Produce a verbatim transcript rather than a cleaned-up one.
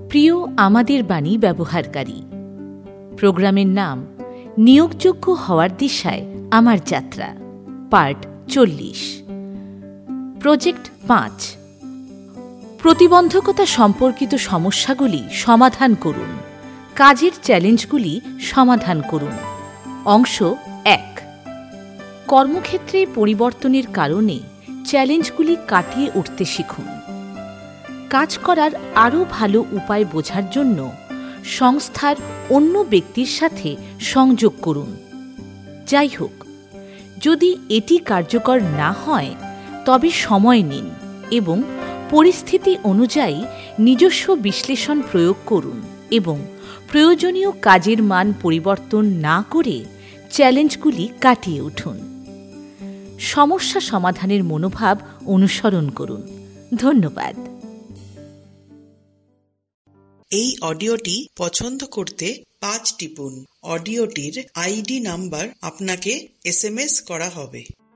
প্রিয় আমাদের বাণী ব্যবহারকারী, প্রোগ্রামের নাম নিয়োগযোগ্য হওয়ার দিশায় আমার যাত্রা, পার্ট চল্লিশ। প্রজেক্ট পাঁচ, প্রতিবন্ধকতা সম্পর্কিত সমস্যাগুলি সমাধান করুন, কাজের চ্যালেঞ্জগুলি সমাধান করুন। অংশ এক, কর্মক্ষেত্রে পরিবর্তনের কারণে চ্যালেঞ্জগুলি কাটিয়ে উঠতে শিখুন। কাজ করার আরও ভালো উপায় বোঝার জন্য সংস্থার অন্য ব্যক্তির সাথে সংযোগ করুন। যাই হোক, যদি এটি কার্যকর না হয় তবে সময় নিন এবং পরিস্থিতি অনুযায়ী নিজস্ব বিশ্লেষণ প্রয়োগ করুন এবং প্রয়োজনীয় কাজের মান পরিবর্তন না করে চ্যালেঞ্জগুলি কাটিয়ে উঠুন। সমস্যা সমাধানের মনোভাব অনুসরণ করুন। ধন্যবাদ। এই অডিওটি পছন্দ করতে পাঁচ টিপুন। অডিওটির আইডি নাম্বার আপনাকে এস এম এস করা হবে।